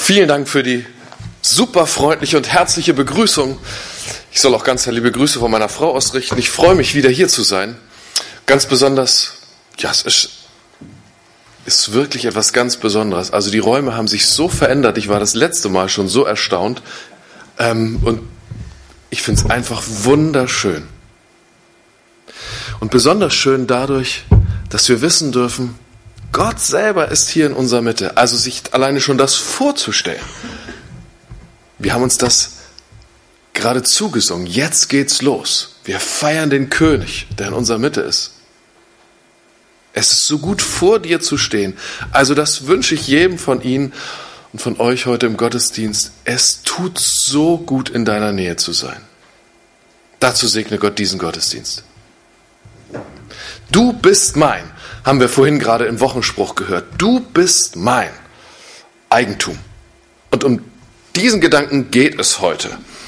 Vielen Dank für die super freundliche und herzliche Begrüßung. Ich soll auch ganz liebe Grüße von meiner Frau ausrichten. Ich freue mich, wieder hier zu sein. Ganz besonders, ja, es ist wirklich etwas ganz Besonderes. Also die Räume haben sich so verändert. Ich war das letzte Mal schon so erstaunt. Und ich finde es einfach wunderschön. Und besonders schön dadurch, dass wir wissen dürfen, Gott selber ist hier in unserer Mitte. Also sich alleine schon das vorzustellen. Wir haben uns das gerade zugesungen. Jetzt geht's los. Wir feiern den König, der in unserer Mitte ist. Es ist so gut, vor dir zu stehen. Also das wünsche ich jedem von Ihnen und von euch heute im Gottesdienst. Es tut so gut, in deiner Nähe zu sein. Dazu segne Gott diesen Gottesdienst. Du bist mein, haben wir vorhin gerade im Wochenspruch gehört. Du bist mein Eigentum. Und um diesen Gedanken geht es heute.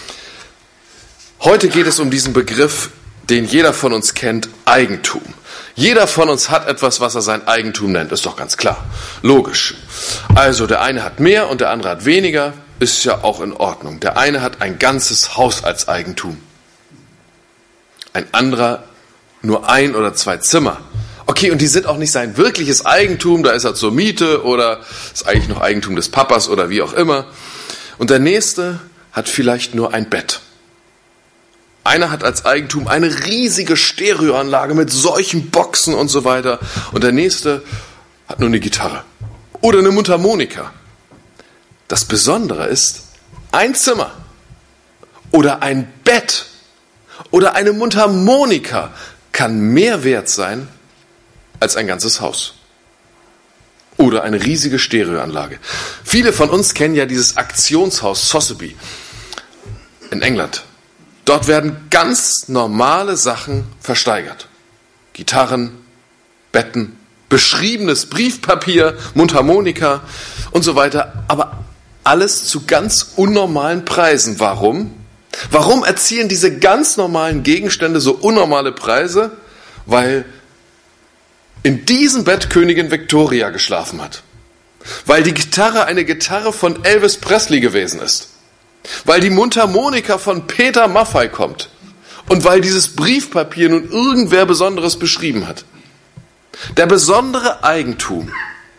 Heute geht es um diesen Begriff, den jeder von uns kennt, Eigentum. Jeder von uns hat etwas, was er sein Eigentum nennt, ist doch ganz klar. Logisch. Also der eine hat mehr und der andere hat weniger, ist ja auch in Ordnung. Der eine hat ein ganzes Haus als Eigentum. Ein anderer nur 1 oder 2 Zimmer. Okay, und die sind auch nicht sein wirkliches Eigentum, da ist er zur Miete oder ist eigentlich noch Eigentum des Papas oder wie auch immer. Und der nächste hat vielleicht nur ein Bett. Einer hat als Eigentum eine riesige Stereoanlage mit solchen Boxen und so weiter. Und der nächste hat nur eine Gitarre oder eine Mundharmonika. Das Besondere ist, ein Zimmer oder ein Bett oder eine Mundharmonika kann mehr wert sein als ein ganzes Haus. Oder eine riesige Stereoanlage. Viele von uns kennen ja dieses Aktionshaus Sotheby in England. Dort werden ganz normale Sachen versteigert. Gitarren, Betten, beschriebenes Briefpapier, Mundharmonika und so weiter. Aber alles zu ganz unnormalen Preisen. Warum? Warum erzielen diese ganz normalen Gegenstände so unnormale Preise? Weil in diesem Bett Königin Victoria geschlafen hat. Weil die Gitarre eine Gitarre von Elvis Presley gewesen ist. Weil die Mundharmonika von Peter Maffay kommt. Und weil dieses Briefpapier nun irgendwer Besonderes beschrieben hat. Der besondere Eigentümer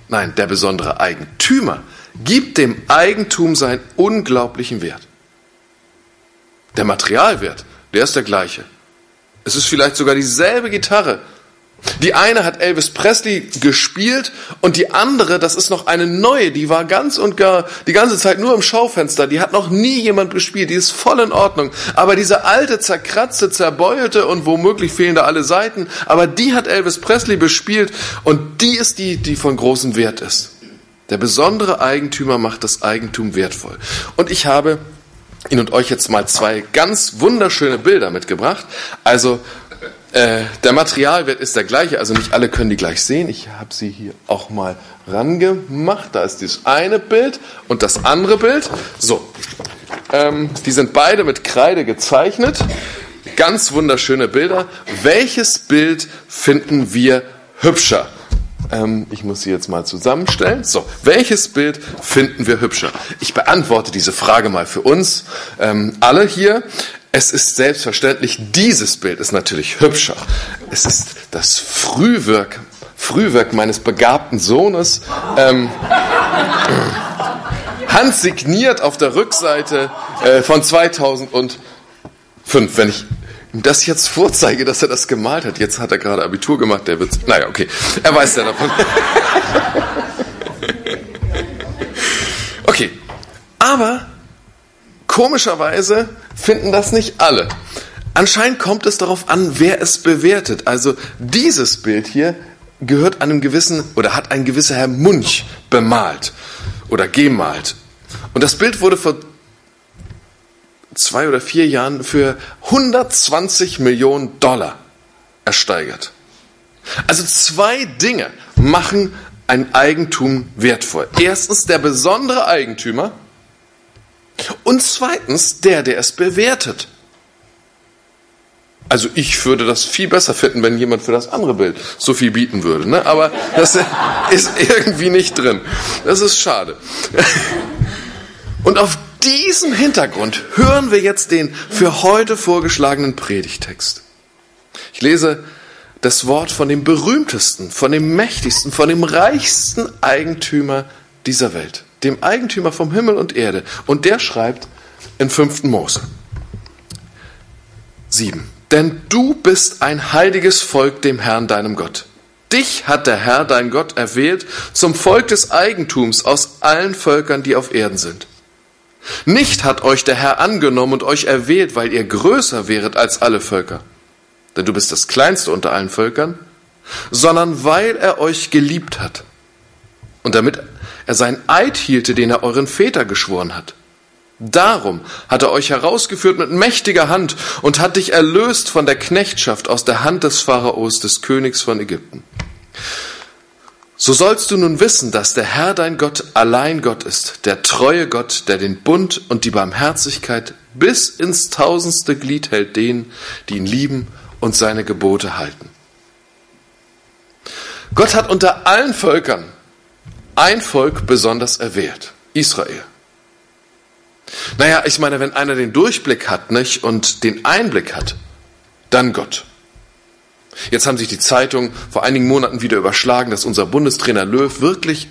gibt dem Eigentum seinen unglaublichen Wert. Der Materialwert, der ist der gleiche. Es ist vielleicht sogar dieselbe Gitarre. Die eine hat Elvis Presley gespielt und die andere, das ist noch eine neue, die war ganz und gar die ganze Zeit nur im Schaufenster, die hat noch nie jemand gespielt, die ist voll in Ordnung. Aber diese alte, zerkratzte, zerbeulte und womöglich fehlen da alle Saiten, aber die hat Elvis Presley bespielt und die ist die von großem Wert ist. Der besondere Eigentümer macht das Eigentum wertvoll. Und ich habe Ihnen und euch jetzt mal 2 ganz wunderschöne Bilder mitgebracht. Also der Materialwert ist der gleiche, also nicht alle können die gleich sehen. Ich habe sie hier auch mal rangemacht. Da ist das eine Bild und das andere Bild. So, die sind beide mit Kreide gezeichnet. Ganz wunderschöne Bilder. Welches Bild finden wir hübscher? Ich muss sie jetzt mal zusammenstellen. So, welches Bild finden wir hübscher? Ich beantworte diese Frage mal für uns alle hier. Es ist selbstverständlich, dieses Bild ist natürlich hübscher. Es ist das Frühwerk meines begabten Sohnes, handsigniert auf der Rückseite von 2005. Wenn ich ihm das jetzt vorzeige, dass er das gemalt hat, jetzt hat er gerade Abitur gemacht, der wird, naja, okay, er weiß ja davon. Okay, aber komischerweise finden das nicht alle. Anscheinend kommt es darauf an, wer es bewertet. Also dieses Bild hier gehört einem gewissen oder hat ein gewisser Herr Munch bemalt oder gemalt. Und das Bild wurde vor 2 oder 4 Jahren für $120 Millionen ersteigert. Also 2 Dinge machen ein Eigentum wertvoll. Erstens der besondere Eigentümer und zweitens der es bewertet. Also ich würde das viel besser finden, wenn jemand für das andere Bild so viel bieten würde. Ne? Aber das ist irgendwie nicht drin. Das ist schade. Und auf diesem Hintergrund hören wir jetzt den für heute vorgeschlagenen Predigttext. Ich lese das Wort von dem berühmtesten, von dem mächtigsten, von dem reichsten Eigentümer dieser Welt, dem Eigentümer vom Himmel und Erde. Und der schreibt in 5. Mose 7. Denn du bist ein heiliges Volk dem Herrn, deinem Gott. Dich hat der Herr, dein Gott, erwählt zum Volk des Eigentums aus allen Völkern, die auf Erden sind. Nicht hat euch der Herr angenommen und euch erwählt, weil ihr größer wäret als alle Völker, denn du bist das Kleinste unter allen Völkern, sondern weil er euch geliebt hat und damit er seinen Eid hielte, den er euren Vätern geschworen hat. Darum hat er euch herausgeführt mit mächtiger Hand und hat dich erlöst von der Knechtschaft aus der Hand des Pharaos, des Königs von Ägypten. So sollst du nun wissen, dass der Herr dein Gott allein Gott ist, der treue Gott, der den Bund und die Barmherzigkeit bis ins 1000. Glied hält denen, die ihn lieben und seine Gebote halten. Gott hat unter allen Völkern ein Volk besonders erwählt, Israel. Naja, ich meine, wenn einer den Durchblick hat, nicht, und den Einblick hat, dann Gott. Jetzt haben sich die Zeitungen vor einigen Monaten wieder überschlagen, dass unser Bundestrainer Löw wirklich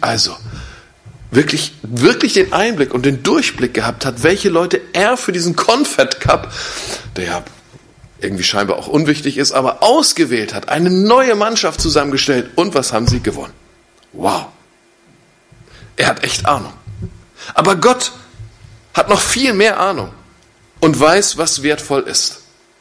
den Einblick und den Durchblick gehabt hat, welche Leute er für diesen Confed Cup, der ja irgendwie scheinbar auch unwichtig ist, aber ausgewählt hat, eine neue Mannschaft zusammengestellt. Und was haben sie gewonnen? Wow. Er hat echt Ahnung. Aber Gott hat noch viel mehr Ahnung und weiß, was wertvoll ist.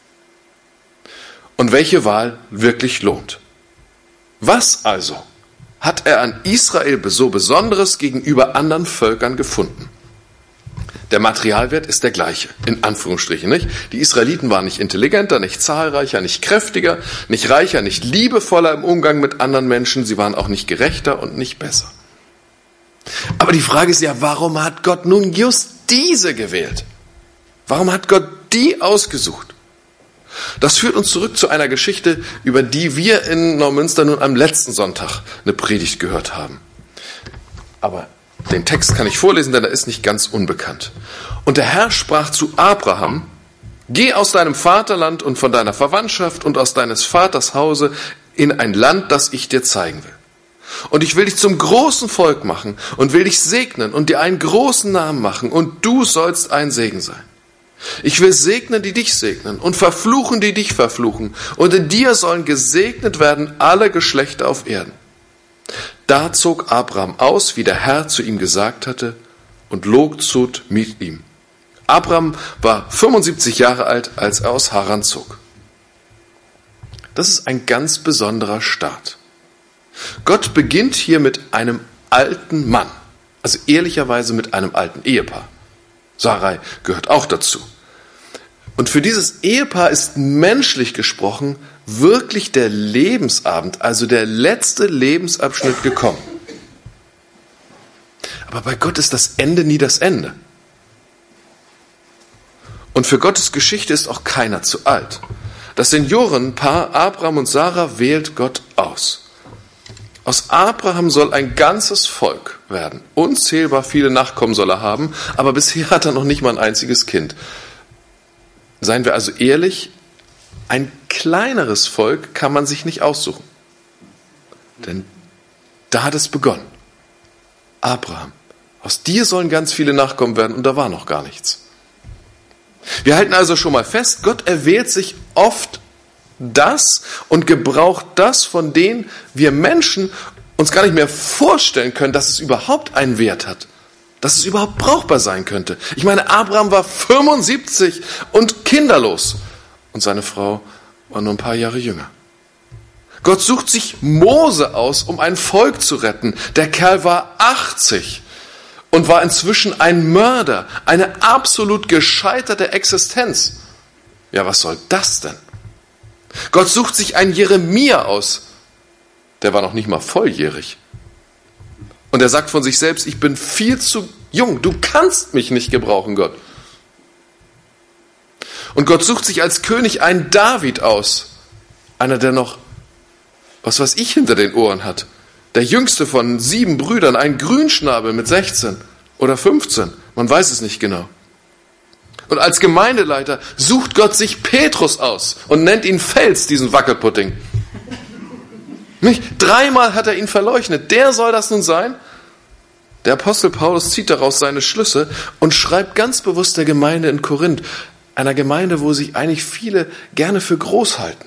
Und welche Wahl wirklich lohnt. Was also hat er an Israel so Besonderes gegenüber anderen Völkern gefunden? Der Materialwert ist der gleiche, in Anführungsstrichen, nicht? Die Israeliten waren nicht intelligenter, nicht zahlreicher, nicht kräftiger, nicht reicher, nicht liebevoller im Umgang mit anderen Menschen. Sie waren auch nicht gerechter und nicht besser. Aber die Frage ist ja, warum hat Gott nun just diese gewählt? Warum hat Gott die ausgesucht? Das führt uns zurück zu einer Geschichte, über die wir in Neumünster nun am letzten Sonntag eine Predigt gehört haben. Aber den Text kann ich vorlesen, denn er ist nicht ganz unbekannt. Und der Herr sprach zu Abraham: Geh aus deinem Vaterland und von deiner Verwandtschaft und aus deines Vaters Hause in ein Land, das ich dir zeigen will. Und ich will dich zum großen Volk machen und will dich segnen und dir einen großen Namen machen, und du sollst ein Segen sein. Ich will segnen, die dich segnen, und verfluchen, die dich verfluchen. Und in dir sollen gesegnet werden alle Geschlechter auf Erden. Da zog Abraham aus, wie der Herr zu ihm gesagt hatte, und Lot mit ihm. Abraham war 75 Jahre alt, als er aus Haran zog. Das ist ein ganz besonderer Start. Gott beginnt hier mit einem alten Mann, also ehrlicherweise mit einem alten Ehepaar. Sarai gehört auch dazu. Und für dieses Ehepaar ist menschlich gesprochen wirklich der Lebensabend, also der letzte Lebensabschnitt gekommen. Aber bei Gott ist das Ende nie das Ende. Und für Gottes Geschichte ist auch keiner zu alt. Das Seniorenpaar Abraham und Sarah wählt Gott aus. Aus Abraham soll ein ganzes Volk werden. Unzählbar viele Nachkommen soll er haben, aber bisher hat er noch nicht mal ein einziges Kind. Seien wir also ehrlich, ein kleineres Volk kann man sich nicht aussuchen. Denn da hat es begonnen. Abraham, aus dir sollen ganz viele Nachkommen werden, und da war noch gar nichts. Wir halten also schon mal fest, Gott erwählt sich oft das und gebraucht das, von denen wir Menschen uns gar nicht mehr vorstellen können, dass es überhaupt einen Wert hat, dass es überhaupt brauchbar sein könnte. Ich meine, Abraham war 75 und kinderlos und seine Frau war nur ein paar Jahre jünger. Gott sucht sich Mose aus, um ein Volk zu retten. Der Kerl war 80 und war inzwischen ein Mörder, eine absolut gescheiterte Existenz. Ja, was soll das denn? Gott sucht sich einen Jeremia aus, der war noch nicht mal volljährig. Und er sagt von sich selbst, ich bin viel zu jung, du kannst mich nicht gebrauchen, Gott. Und Gott sucht sich als König einen David aus, einer, der noch, was weiß ich, hinter den Ohren hat. Der jüngste von 7 Brüdern, ein Grünschnabel mit 16 oder 15. Man weiß es nicht genau. Und als Gemeindeleiter sucht Gott sich Petrus aus und nennt ihn Fels, diesen Wackelpudding. Nicht? 3-mal hat er ihn verleugnet. Der soll das nun sein? Der Apostel Paulus zieht daraus seine Schlüsse und schreibt ganz bewusst der Gemeinde in Korinth, einer Gemeinde, wo sich eigentlich viele gerne für groß halten.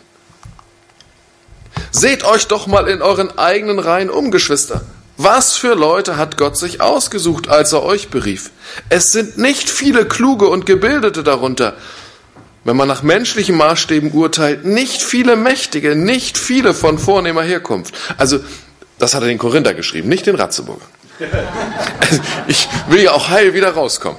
Seht euch doch mal in euren eigenen Reihen um, Geschwister. Was für Leute hat Gott sich ausgesucht, als er euch berief? Es sind nicht viele Kluge und Gebildete darunter. Wenn man nach menschlichen Maßstäben urteilt, nicht viele Mächtige, nicht viele von vornehmer Herkunft. Also, das hat er den Korinther geschrieben, nicht den Ratzeburger. Also, ich will ja auch heil wieder rauskommen.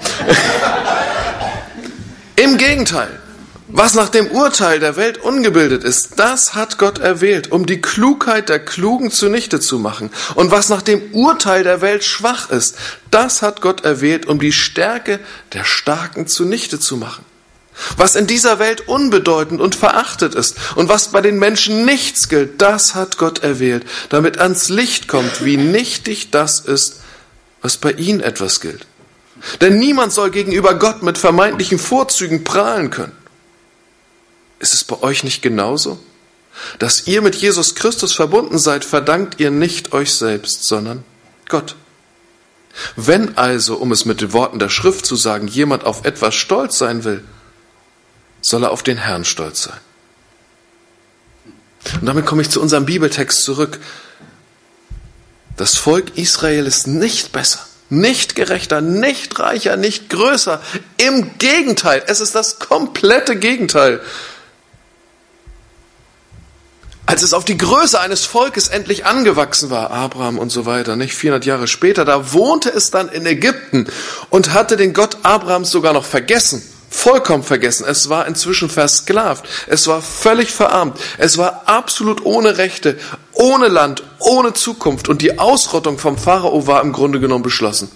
Im Gegenteil, was nach dem Urteil der Welt ungebildet ist, das hat Gott erwählt, um die Klugheit der Klugen zunichte zu machen. Und was nach dem Urteil der Welt schwach ist, das hat Gott erwählt, um die Stärke der Starken zunichte zu machen. Was in dieser Welt unbedeutend und verachtet ist und was bei den Menschen nichts gilt, das hat Gott erwählt, damit ans Licht kommt, wie nichtig das ist, was bei ihnen etwas gilt. Denn niemand soll gegenüber Gott mit vermeintlichen Vorzügen prahlen können. Ist es bei euch nicht genauso? Dass ihr mit Jesus Christus verbunden seid, verdankt ihr nicht euch selbst, sondern Gott. Wenn also, um es mit den Worten der Schrift zu sagen, jemand auf etwas stolz sein will, soll er auf den Herrn stolz sein. Und damit komme ich zu unserem Bibeltext zurück. Das Volk Israel ist nicht besser, nicht gerechter, nicht reicher, nicht größer. Im Gegenteil, es ist das komplette Gegenteil. Als es auf die Größe eines Volkes endlich angewachsen war, Abraham und so weiter, nicht 400 Jahre später, da wohnte es dann in Ägypten und hatte den Gott Abrahams sogar noch vergessen. Vollkommen vergessen. Es war inzwischen versklavt. Es war völlig verarmt. Es war absolut ohne Rechte, ohne Land, ohne Zukunft. Und die Ausrottung vom Pharao war im Grunde genommen beschlossen.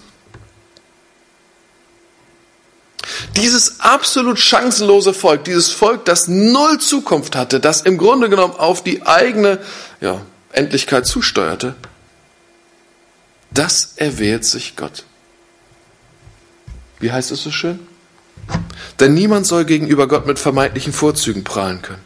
Dieses absolut chancenlose Volk, dieses Volk, das null Zukunft hatte, das im Grunde genommen auf die eigene Endlichkeit zusteuerte, das erwählt sich Gott. Wie heißt es so schön? Denn niemand soll gegenüber Gott mit vermeintlichen Vorzügen prahlen können.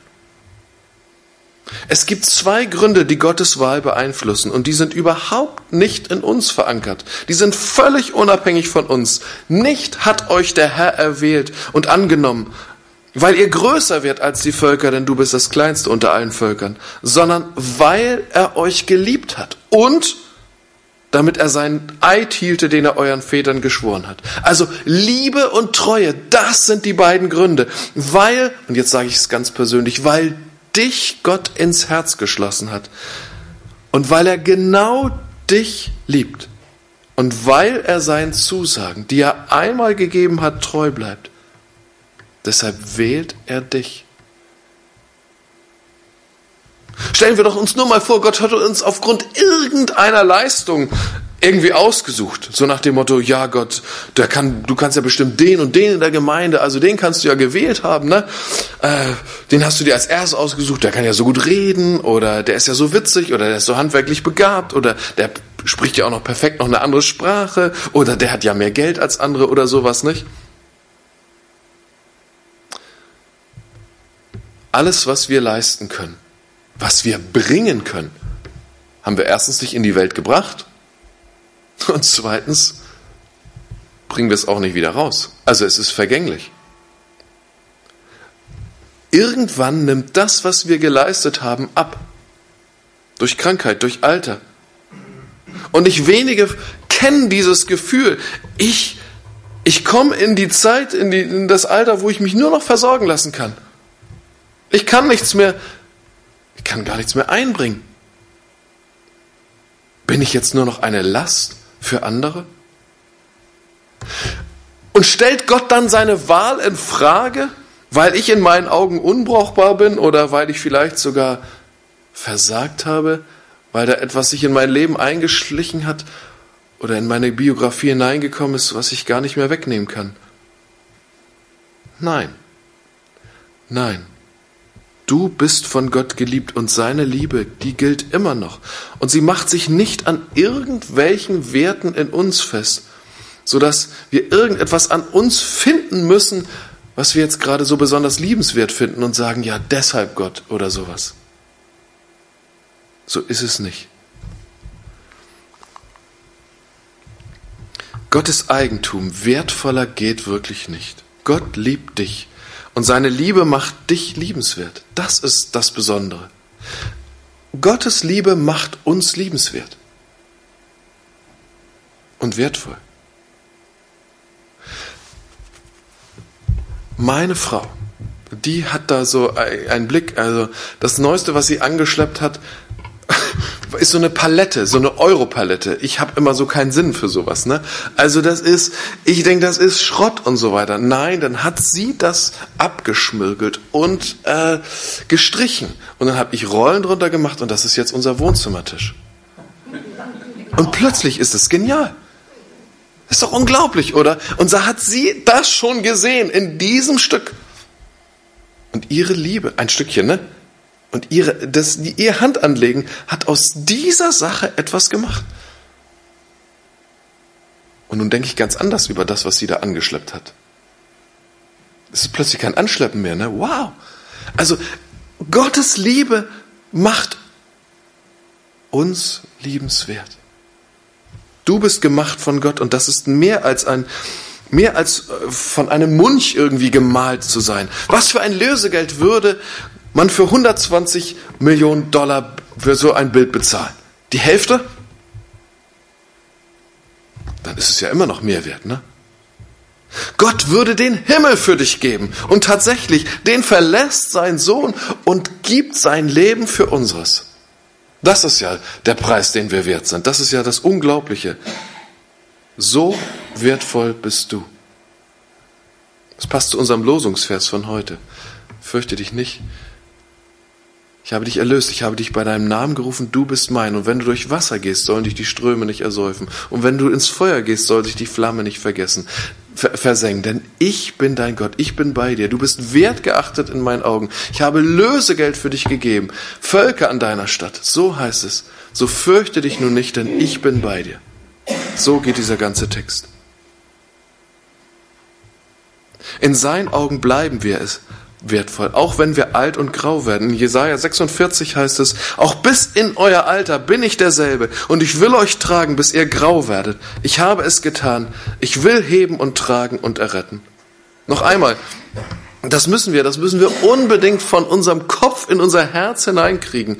Es gibt 2 Gründe, die Gottes Wahl beeinflussen, und die sind überhaupt nicht in uns verankert. Die sind völlig unabhängig von uns. Nicht hat euch der Herr erwählt und angenommen, weil ihr größer werdet als die Völker, denn du bist das Kleinste unter allen Völkern, sondern weil er euch geliebt hat und damit er seinen Eid hielte, den er euren Vätern geschworen hat. Also Liebe und Treue, das sind die beiden Gründe. Weil, und jetzt sage ich es ganz persönlich, weil dich Gott ins Herz geschlossen hat und weil er genau dich liebt und weil er seinen Zusagen, die er einmal gegeben hat, treu bleibt. Deshalb wählt er dich. Stellen wir doch uns nur mal vor, Gott hat uns aufgrund irgendeiner Leistung irgendwie ausgesucht. So nach dem Motto, ja Gott, du kannst ja bestimmt den und den in der Gemeinde, also den kannst du ja gewählt haben, ne? Den hast du dir als erstes ausgesucht, der kann ja so gut reden oder der ist ja so witzig oder der ist so handwerklich begabt oder der spricht ja auch noch perfekt noch eine andere Sprache oder der hat ja mehr Geld als andere oder sowas, nicht? Alles, was wir leisten können, was wir bringen können, haben wir erstens nicht in die Welt gebracht und zweitens bringen wir es auch nicht wieder raus. Also es ist vergänglich. Irgendwann nimmt das, was wir geleistet haben, ab. Durch Krankheit, durch Alter. Und nicht wenige kennen dieses Gefühl. Ich komme in die Zeit, in das Alter, wo ich mich nur noch versorgen lassen kann. Ich kann gar nichts mehr einbringen. Bin ich jetzt nur noch eine Last für andere? Und stellt Gott dann seine Wahl in Frage, weil ich in meinen Augen unbrauchbar bin oder weil ich vielleicht sogar versagt habe, weil da etwas sich in mein Leben eingeschlichen hat oder in meine Biografie hineingekommen ist, was ich gar nicht mehr wegnehmen kann? Nein. Du bist von Gott geliebt und seine Liebe, die gilt immer noch. Und sie macht sich nicht an irgendwelchen Werten in uns fest. sodass wir irgendetwas an uns finden müssen, was wir jetzt gerade so besonders liebenswert finden und sagen, ja, deshalb Gott oder sowas. So ist es nicht. Gottes Eigentum wertvoller geht wirklich nicht. Gott liebt dich und seine Liebe macht dich liebenswert. Das ist das Besondere. Gottes Liebe macht uns liebenswert und wertvoll. Meine Frau, die hat da so einen Blick, also das Neueste, was sie angeschleppt hat, ist so eine Palette, so eine Europalette. Ich habe immer so keinen Sinn für sowas, ne? Also ich denke, das ist Schrott und so weiter. Nein, dann hat sie das abgeschmirgelt und gestrichen. Und dann habe ich Rollen drunter gemacht und das ist jetzt unser Wohnzimmertisch. Und plötzlich ist es genial. Ist doch unglaublich, oder? Und so hat sie das schon gesehen in diesem Stück. Und ihre Liebe, ein Stückchen, ne? Und ihr Handanlegen hat aus dieser Sache etwas gemacht. Und nun denke ich ganz anders über das, was sie da angeschleppt hat. Es ist plötzlich kein Anschleppen mehr, ne? Wow! Also, Gottes Liebe macht uns liebenswert. Du bist gemacht von Gott und das ist mehr als von einem Munch irgendwie gemalt zu sein. Was für ein Lösegeld würde man für 120 Millionen Dollar für so ein Bild bezahlen? Die Hälfte? Dann ist es ja immer noch mehr wert, ne? Gott würde den Himmel für dich geben und tatsächlich, den verlässt sein Sohn und gibt sein Leben für unseres. Das ist ja der Preis, den wir wert sind. Das ist ja das Unglaubliche. So wertvoll bist du. Das passt zu unserem Losungsvers von heute. Fürchte dich nicht. Ich habe dich erlöst, ich habe dich bei deinem Namen gerufen, du bist mein. Und wenn du durch Wasser gehst, sollen dich die Ströme nicht ersäufen. Und wenn du ins Feuer gehst, soll sich die Flamme nicht versengen. Denn ich bin dein Gott, ich bin bei dir. Du bist wertgeachtet in meinen Augen. Ich habe Lösegeld für dich gegeben. Völker an deiner Stadt. So heißt es. So fürchte dich nun nicht, denn ich bin bei dir. So geht dieser ganze Text. In seinen Augen bleiben wir es wertvoll, auch wenn wir alt und grau werden. In Jesaja 46 heißt es, auch bis in euer Alter bin ich derselbe und ich will euch tragen, bis ihr grau werdet. Ich habe es getan. Ich will heben und tragen und erretten. Noch einmal, das müssen wir unbedingt von unserem Kopf in unser Herz hineinkriegen.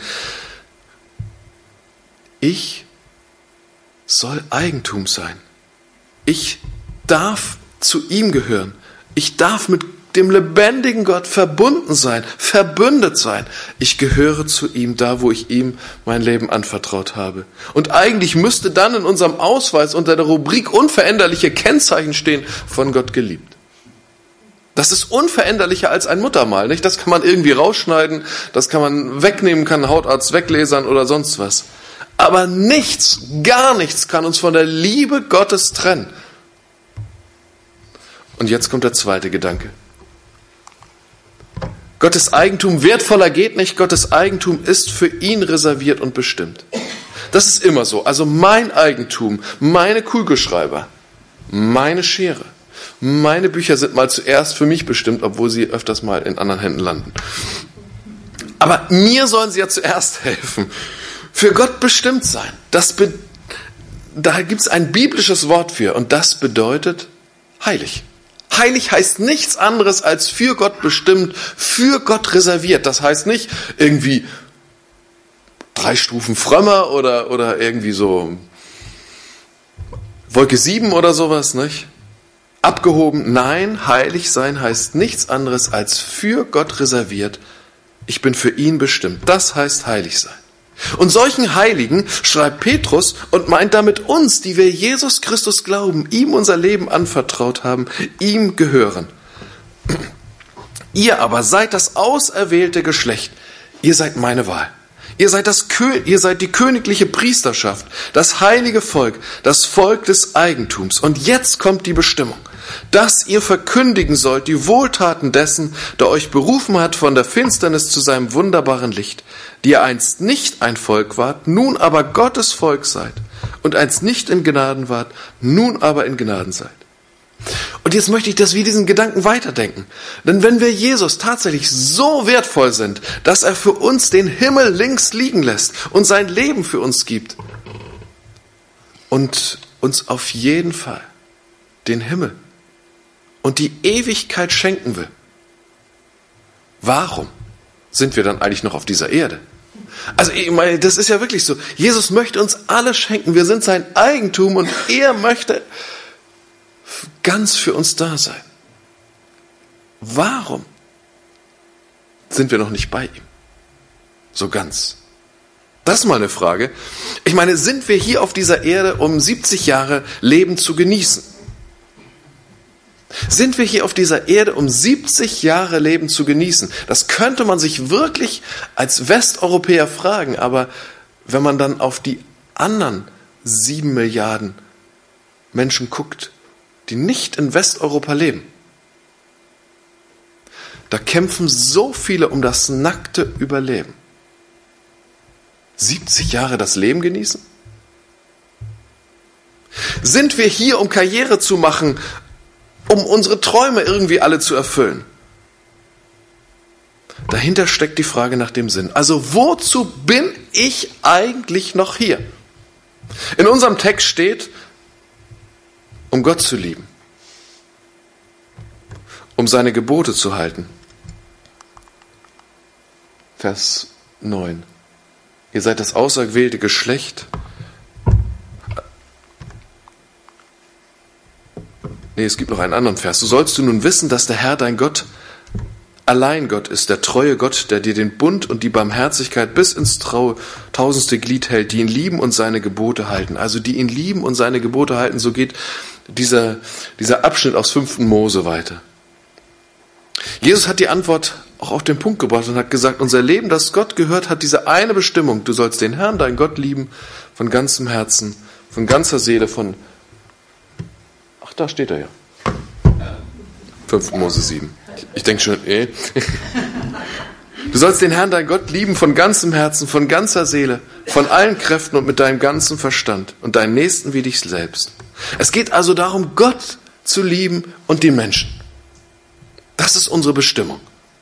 Ich soll Eigentum sein. Ich darf zu ihm gehören. Ich darf mit dem lebendigen Gott verbunden sein, verbündet sein. Ich gehöre zu ihm, da wo ich ihm mein Leben anvertraut habe. Und eigentlich müsste dann in unserem Ausweis unter der Rubrik unveränderliche Kennzeichen stehen, von Gott geliebt. Das ist unveränderlicher als ein Muttermal, nicht? Das kann man irgendwie rausschneiden, das kann man wegnehmen, kann ein Hautarzt weglasern oder sonst was. Aber nichts, gar nichts kann uns von der Liebe Gottes trennen. Und jetzt kommt der zweite Gedanke. Gottes Eigentum wertvoller geht nicht, Gottes Eigentum ist für ihn reserviert und bestimmt. Das ist immer so. Also mein Eigentum, meine Kugelschreiber, meine Schere, meine Bücher sind mal zuerst für mich bestimmt, obwohl sie öfters mal in anderen Händen landen. Aber mir sollen sie ja zuerst helfen. Für Gott bestimmt sein. Da gibt es ein biblisches Wort für und das bedeutet heilig. Heilig heißt nichts anderes als für Gott bestimmt, für Gott reserviert. Das heißt nicht irgendwie 3 Stufen frömmer oder irgendwie so Wolke 7 oder sowas, nicht? Abgehoben. Nein, heilig sein heißt nichts anderes als für Gott reserviert. Ich bin für ihn bestimmt. Das heißt heilig sein. Und solchen Heiligen schreibt Petrus und meint damit uns, die wir Jesus Christus glauben, ihm unser Leben anvertraut haben, ihm gehören. Ihr aber seid das auserwählte Geschlecht. Ihr seid meine Wahl. Ihr seid die königliche Priesterschaft, das heilige Volk, das Volk des Eigentums. Und jetzt kommt die Bestimmung, dass ihr verkündigen sollt die Wohltaten dessen, der euch berufen hat von der Finsternis zu seinem wunderbaren Licht, die ihr einst nicht ein Volk wart, nun aber Gottes Volk seid. und einst nicht in Gnaden wart, nun aber in Gnaden seid. Und jetzt möchte ich, dass wir diesen Gedanken weiterdenken. Denn wenn wir Jesus tatsächlich so wertvoll sind, dass er für uns den Himmel links liegen lässt und sein Leben für uns gibt und uns auf jeden Fall den Himmel und die Ewigkeit schenken will, warum sind wir dann eigentlich noch auf dieser Erde? Also ich meine, das ist ja wirklich so. Jesus möchte uns alles schenken. Wir sind sein Eigentum und er möchte ganz für uns da sein. Warum sind wir noch nicht bei ihm? So ganz. Das ist mal eine Frage. Ich meine, sind wir hier auf dieser Erde, um 70 Jahre Leben zu genießen? Sind wir hier auf dieser Erde, um 70 Jahre Leben zu genießen? Das könnte man sich wirklich als Westeuropäer fragen, aber wenn man dann auf die anderen 7 Milliarden Menschen guckt, die nicht in Westeuropa leben, da kämpfen so viele um das nackte Überleben. 70 Jahre das Leben genießen? Sind wir hier, um Karriere zu machen, um unsere Träume irgendwie alle zu erfüllen? Dahinter steckt die Frage nach dem Sinn. Also wozu bin ich eigentlich noch hier? In unserem Text steht, um Gott zu lieben, um seine Gebote zu halten. Vers 9. Ihr seid das auserwählte Geschlecht. Nee, es gibt noch einen anderen Vers. So sollst du nun wissen, dass der Herr dein Gott allein Gott ist, der treue Gott, der dir den Bund und die Barmherzigkeit bis ins tausendste Glied hält, die ihn lieben und seine Gebote halten. Also die ihn lieben und seine Gebote halten, so geht dieser Abschnitt aus 5. Mose weiter. Jesus hat die Antwort auch auf den Punkt gebracht und hat gesagt, unser Leben, das Gott gehört, hat diese eine Bestimmung. Du sollst den Herrn, deinen Gott lieben, von ganzem Herzen, von ganzer Seele, da steht er ja. 5. Mose 7. Ich denke schon, Du sollst den Herrn, dein Gott, lieben von ganzem Herzen, von ganzer Seele, von allen Kräften und mit deinem ganzen Verstand und deinen Nächsten wie dich selbst. Es geht also darum, Gott zu lieben und die Menschen. Das ist unsere Bestimmung.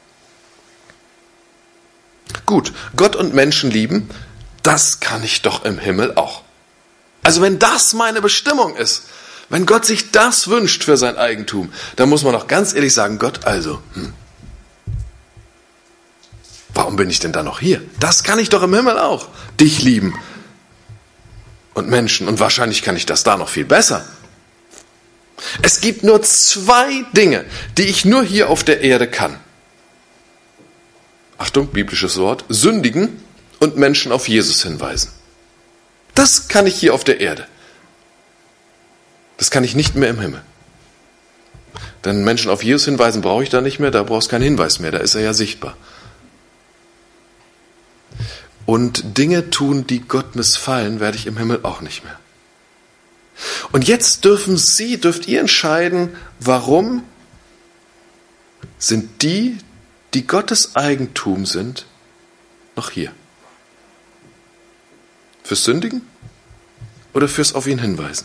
Gut, Gott und Menschen lieben, das kann ich doch im Himmel auch. Also wenn das meine Bestimmung ist, wenn Gott sich das wünscht für sein Eigentum, dann muss man auch ganz ehrlich sagen, Gott, also, warum bin ich denn da noch hier? Das kann ich doch im Himmel auch. Dich lieben und Menschen. Und wahrscheinlich kann ich das da noch viel besser. Es gibt nur 2 Dinge, die ich nur hier auf der Erde kann. Achtung, biblisches Wort. Sündigen und Menschen auf Jesus hinweisen. Das kann ich hier auf der Erde. Das kann ich nicht mehr im Himmel. Denn Menschen auf Jesus hinweisen brauche ich da nicht mehr, da brauchst du keinen Hinweis mehr, da ist er ja sichtbar. Und Dinge tun, die Gott missfallen, werde ich im Himmel auch nicht mehr. Und jetzt dürft ihr entscheiden, warum sind die Gottes Eigentum sind, noch hier? Fürs Sündigen oder fürs auf ihn hinweisen?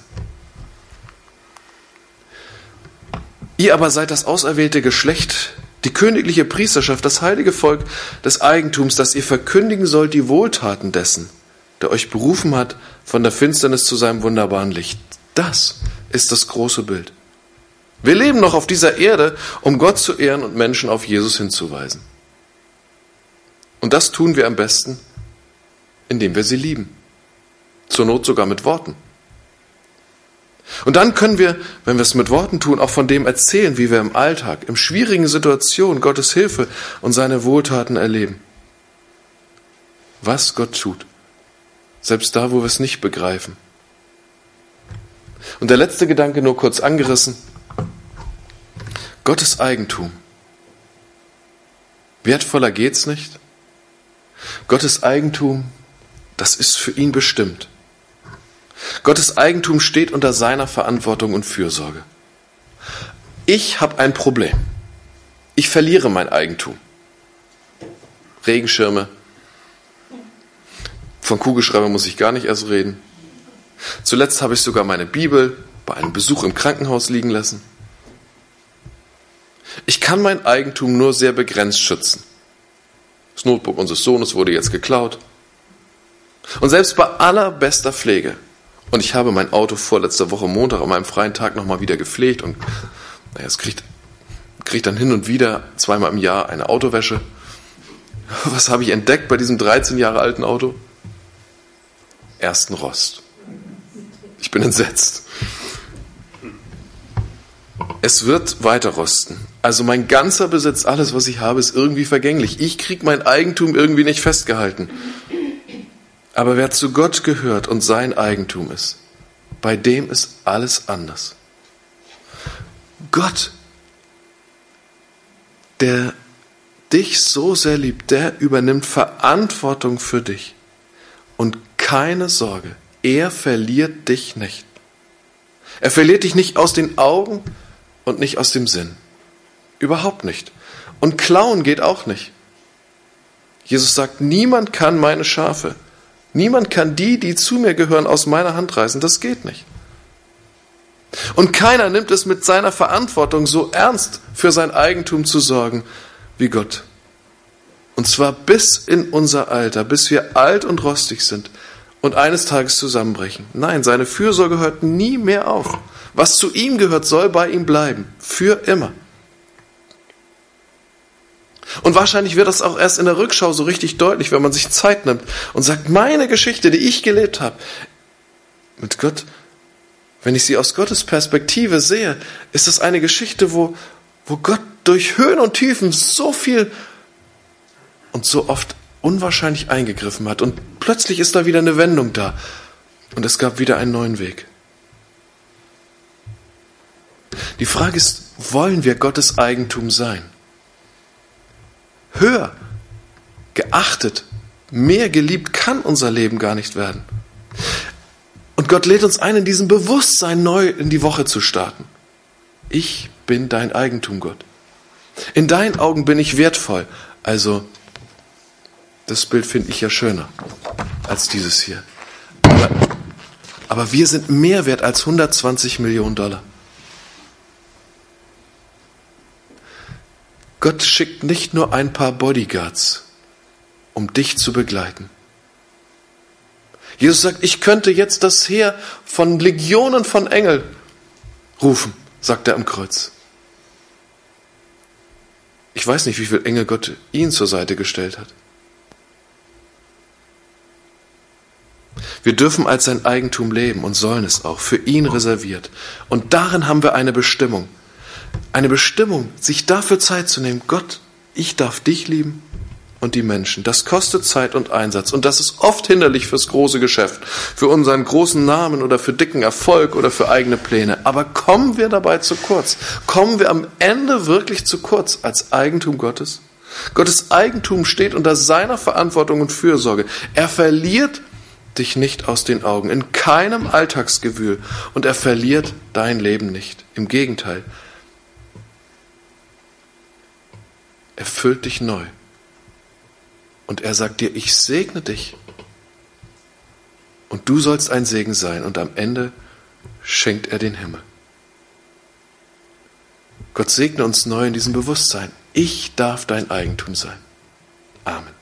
Ihr aber seid das auserwählte Geschlecht, die königliche Priesterschaft, das heilige Volk des Eigentums, dass ihr verkündigen sollt die Wohltaten dessen, der euch berufen hat von der Finsternis zu seinem wunderbaren Licht. Das ist das große Bild. Wir leben noch auf dieser Erde, um Gott zu ehren und Menschen auf Jesus hinzuweisen. Und das tun wir am besten, indem wir sie lieben. Zur Not sogar mit Worten. Und dann können wir, wenn wir es mit Worten tun, auch von dem erzählen, wie wir im Alltag, in schwierigen Situationen Gottes Hilfe und seine Wohltaten erleben. Was Gott tut. Selbst da, wo wir es nicht begreifen. Und der letzte Gedanke nur kurz angerissen. Gottes Eigentum. Wertvoller geht's nicht. Gottes Eigentum, das ist für ihn bestimmt. Gottes Eigentum steht unter seiner Verantwortung und Fürsorge. Ich habe ein Problem. Ich verliere mein Eigentum. Regenschirme. Von Kugelschreiber muss ich gar nicht erst reden. Zuletzt habe ich sogar meine Bibel bei einem Besuch im Krankenhaus liegen lassen. Ich kann mein Eigentum nur sehr begrenzt schützen. Das Notebook unseres Sohnes wurde jetzt geklaut. Und selbst bei allerbester Pflege, und ich habe mein Auto vorletzte Woche Montag an meinem freien Tag nochmal wieder gepflegt und es kriegt dann hin und wieder 2-mal im Jahr eine Autowäsche. Was habe ich entdeckt bei diesem 13 Jahre alten Auto? Ersten Rost. Ich bin entsetzt. Es wird weiter rosten. Also mein ganzer Besitz, alles was ich habe, ist irgendwie vergänglich. Ich kriege mein Eigentum irgendwie nicht festgehalten. Aber wer zu Gott gehört und sein Eigentum ist, bei dem ist alles anders. Gott, der dich so sehr liebt, der übernimmt Verantwortung für dich. Und keine Sorge, er verliert dich nicht. Er verliert dich nicht aus den Augen und nicht aus dem Sinn. Überhaupt nicht. Und klauen geht auch nicht. Jesus sagt, niemand kann meine Schafe, niemand kann die zu mir gehören, aus meiner Hand reißen. Das geht nicht. Und keiner nimmt es mit seiner Verantwortung so ernst, für sein Eigentum zu sorgen, wie Gott. Und zwar bis in unser Alter, bis wir alt und rostig sind und eines Tages zusammenbrechen. Nein, seine Fürsorge hört nie mehr auf. Was zu ihm gehört, soll bei ihm bleiben. Für immer. Und wahrscheinlich wird das auch erst in der Rückschau so richtig deutlich, wenn man sich Zeit nimmt und sagt, meine Geschichte, die ich gelebt habe, mit Gott, wenn ich sie aus Gottes Perspektive sehe, ist das eine Geschichte, wo Gott durch Höhen und Tiefen so viel und so oft unwahrscheinlich eingegriffen hat. Und plötzlich ist da wieder eine Wendung da. Und es gab wieder einen neuen Weg. Die Frage ist, wollen wir Gottes Eigentum sein? Höher, geachtet, mehr geliebt kann unser Leben gar nicht werden. Und Gott lädt uns ein, in diesem Bewusstsein neu in die Woche zu starten. Ich bin dein Eigentum, Gott. In deinen Augen bin ich wertvoll. Also, das Bild finde ich ja schöner als dieses hier. Aber wir sind mehr wert als 120 Millionen $. Gott schickt nicht nur ein paar Bodyguards, um dich zu begleiten. Jesus sagt, ich könnte jetzt das Heer von Legionen von Engeln rufen, sagt er am Kreuz. Ich weiß nicht, wie viele Engel Gott ihn zur Seite gestellt hat. Wir dürfen als sein Eigentum leben und sollen es auch, für ihn reserviert. Und darin haben wir eine Bestimmung. Eine Bestimmung, sich dafür Zeit zu nehmen. Gott, ich darf dich lieben und die Menschen. Das kostet Zeit und Einsatz. Und das ist oft hinderlich fürs große Geschäft, für unseren großen Namen oder für dicken Erfolg oder für eigene Pläne. Aber kommen wir dabei zu kurz? Kommen wir am Ende wirklich zu kurz als Eigentum Gottes? Gottes Eigentum steht unter seiner Verantwortung und Fürsorge. Er verliert dich nicht aus den Augen, in keinem Alltagsgewühl. Und er verliert dein Leben nicht. Im Gegenteil. Er füllt dich neu. Und er sagt dir, ich segne dich. Und du sollst ein Segen sein. Und am Ende schenkt er den Himmel. Gott segne uns neu in diesem Bewusstsein. Ich darf dein Eigentum sein. Amen.